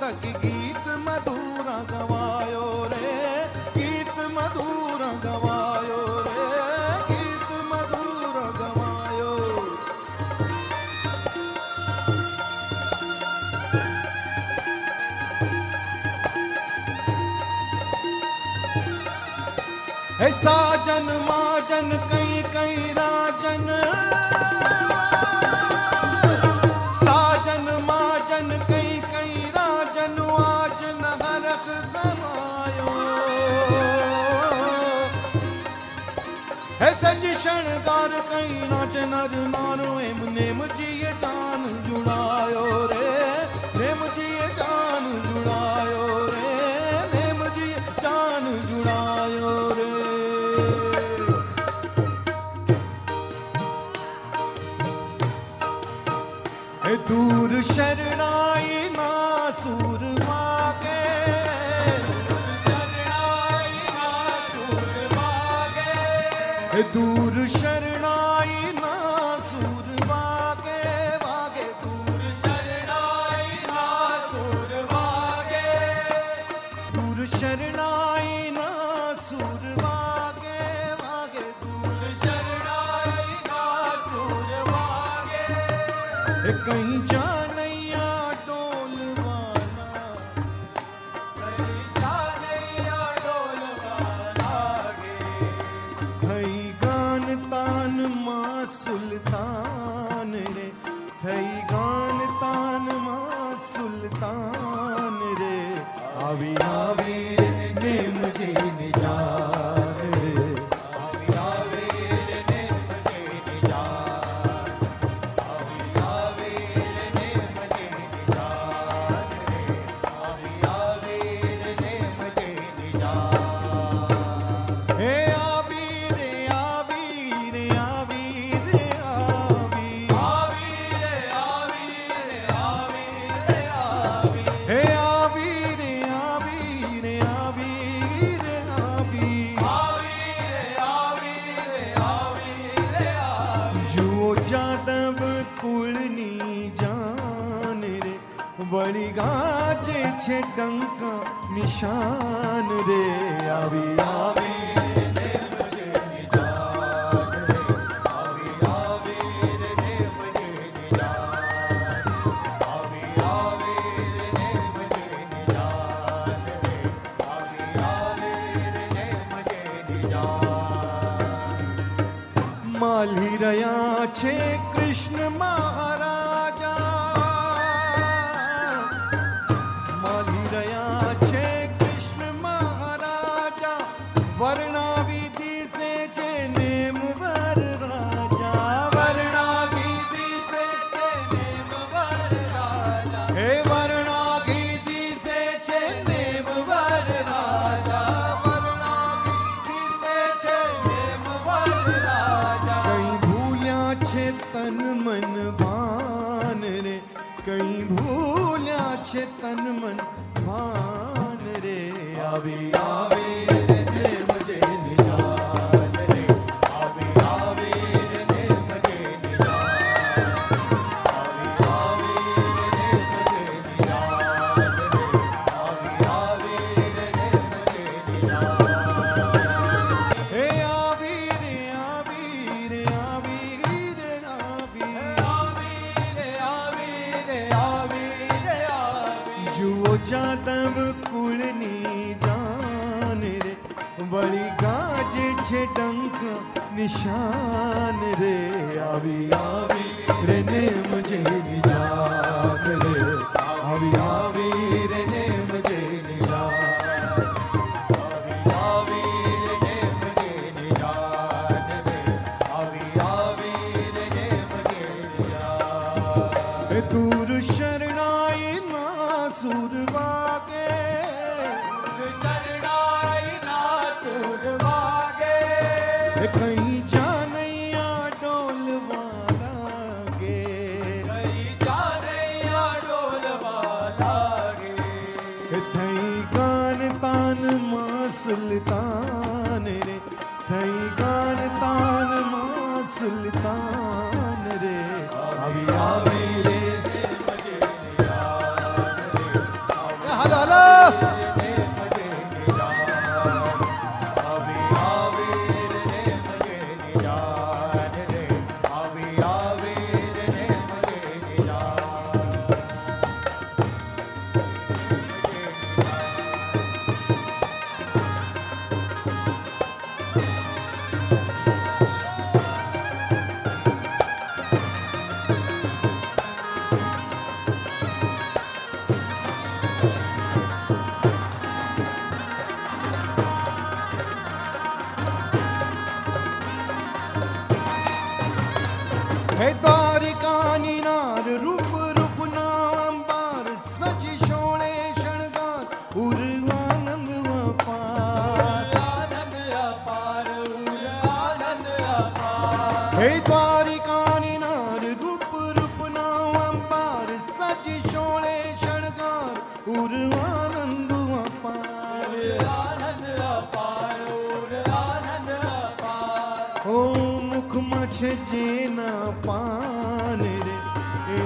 लगी गीत मधुरा गवायो रे, गीत मधुरा गवायो रे, गीत मधुरा गवायो। हे साजन माजन कई कई राजन, साजन माजन कई कई राजन आज नगरक समायो। हे सज शणगार कई नाच नर नारो एम नेम जिए जान जुड़ायो रे, नेम जिए जान जुड़ायो रे, नेम जिए जान जुड़ायो रे। दूर शरणाई ना सूर मागे, शरणाई ना सूर मागे, दूर शरणाई ना सूर मागे, वागे दूर शरणाई ना सूर मागे, दूर शरणाई ना सूर मागे, वागे दूर शरणाई ना सूर मागे। कहीं जानैया डोलवाना, कहीं जानैया डोलवाना गे, थई गान तान माँ सुल्तान रे, थई गान तान माँ सुल्तान रे। आवी आवी रे ने मुझे निजान रे, आवी आवी रे ने मुझे निजान, आवी वળી ગાજે છે ડંકા નિશાન રે, આવી આવી રે મુજે નિજાન રે, આવી આવી રે મુજે નિજાન, આવી આવી રે મુજે નિજાન રે, આવી આવી રે મુજે નિજાન। માલી રહ્યા છે કૃષ્ણ મહારાજા, वर्णा विधि से छे नेम वर राजा, वर्णा विधि से छे नेम वर राजा, हे वर्णा विधि से छे नेम वर राजा, वर्णा विधि से छे नेम वर राजा। कहीं भूल्या छे तन मन भान रे, कहीं भूल्या छे तन मन भान रे, आवी आवी जादव कुलनी जान रे, वળી ગાજે છે ડંકા નિશાન રે, આવી આવી રે ને મુજે નિજાન રે, આવી આવી રે ને મુજે નિજાન, આવી આવી રે ને મુજે નિજાન રે, આવી આવી રે ને મુજે નિજાન। दूर शरणाई ना सूर वागे, शरणाई ना सूर वागे, कहीं जानैया डोलवाना गे, कहीं जानैया डोलवाना गे, थई गान तान माँ सुल्तान रे, थई गान तान माँ सुल्तान रे, आवी आवी रे मुझे निजान रे,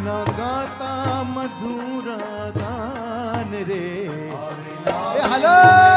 अपना गाता मधुरा गान रे। हेलो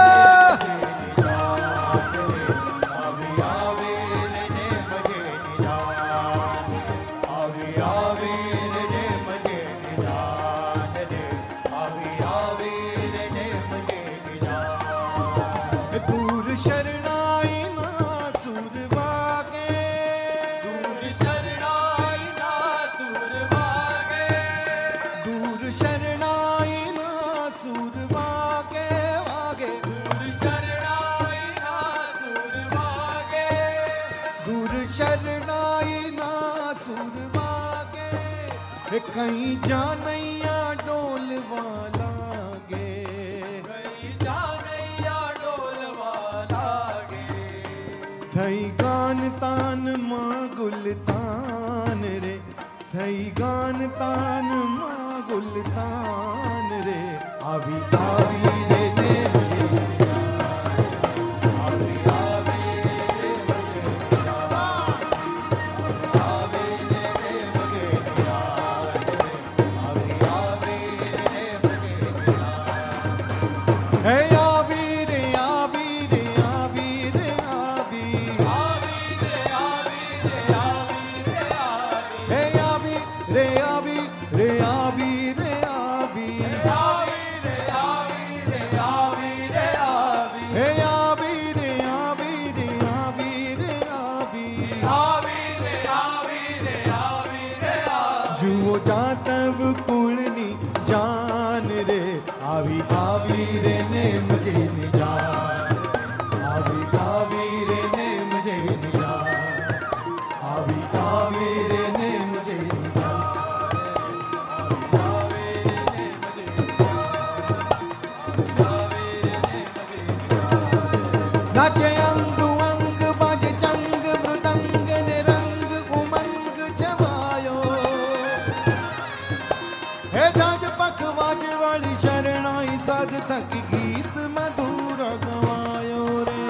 कहीं जानैया डोल वाला गे, कहीं जानैया डोल वाला गे। थई गान तान माँ गुलतान रे, थई गान तान माँ गुलतान रे। आवी आवी रे ने जातव कुलनी जान रे। आवी आवी रे ने मुझे निजान, आवी आवी रे ने मुझे निजान, आवी आवी रे ने मुझे निजान, आवी आवी रे ने मुझे निजान। नाचे अंग अंग बाजे चंग मृदंग निरंग उमंग जमायो। हे जाज पखवाज वाली शरणाई साध तक गीत मधुर गवायो रे।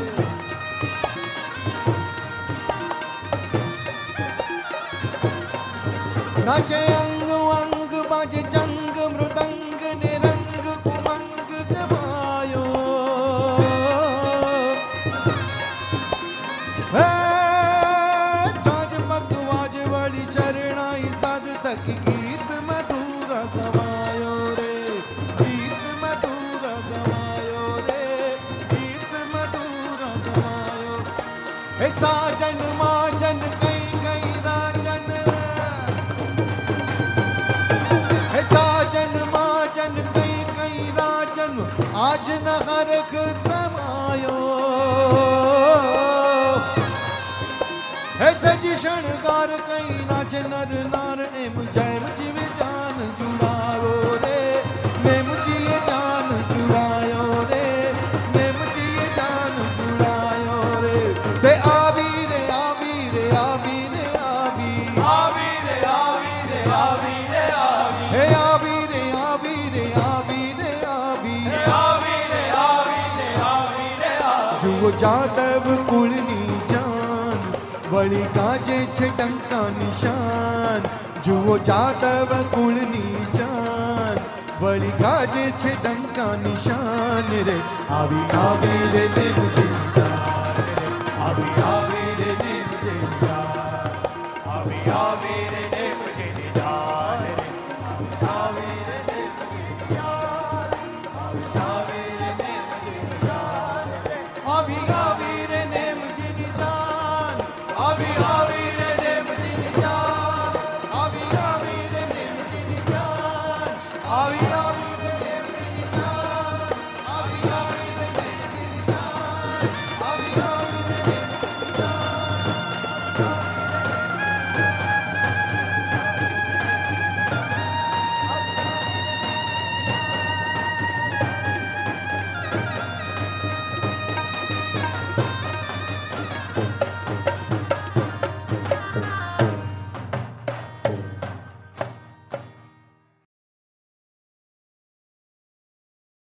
नाचे अंग अंग बाजे जंग मृदंग निरंग उमंग गवायो। हे जाज पखवाज वाली शरणाई साध तक गीत मधुर गवायो रे, गीत मधुर गवायो रे, गीत मधुर गवायो। हे साजन माजन कई कई राजन, हे साजन माजन कई कई राजन आज न हरख समायो। हे सजी शणगार कई नाच नर नार एम जय मुझे जान जुड़ायो रे, मैं मुझे जान जुड़ायो रे, मैं मुझे जान जुड़ायो रे। ते आवी रे आवी रे आवी रे आवी, आवी रे आवी रे आवी रे आवी, हे आवी रे आवी रे आवी रे आवी, आवी रे आवी रे आवी रे आवी। जुओ जादव कुलनी जान वली गाजे छे डंका निशान। जुओ जादव कुलनी जान वली गाजे छे डंका निशान रे। आवी आवी रे ने मुझे निजान रे, आवी आवी रे ने मुझे निजान, आवी आवी रे ने मुझे निजान रे, आवी रे ने मुझे निजान, आवी रे ने मुझे निजान रे, आवी आवी रे ने मुझे निजान, आवी आवी रे ने मुझे निजान, आवी आवी रे ने मुझे निजान, आवी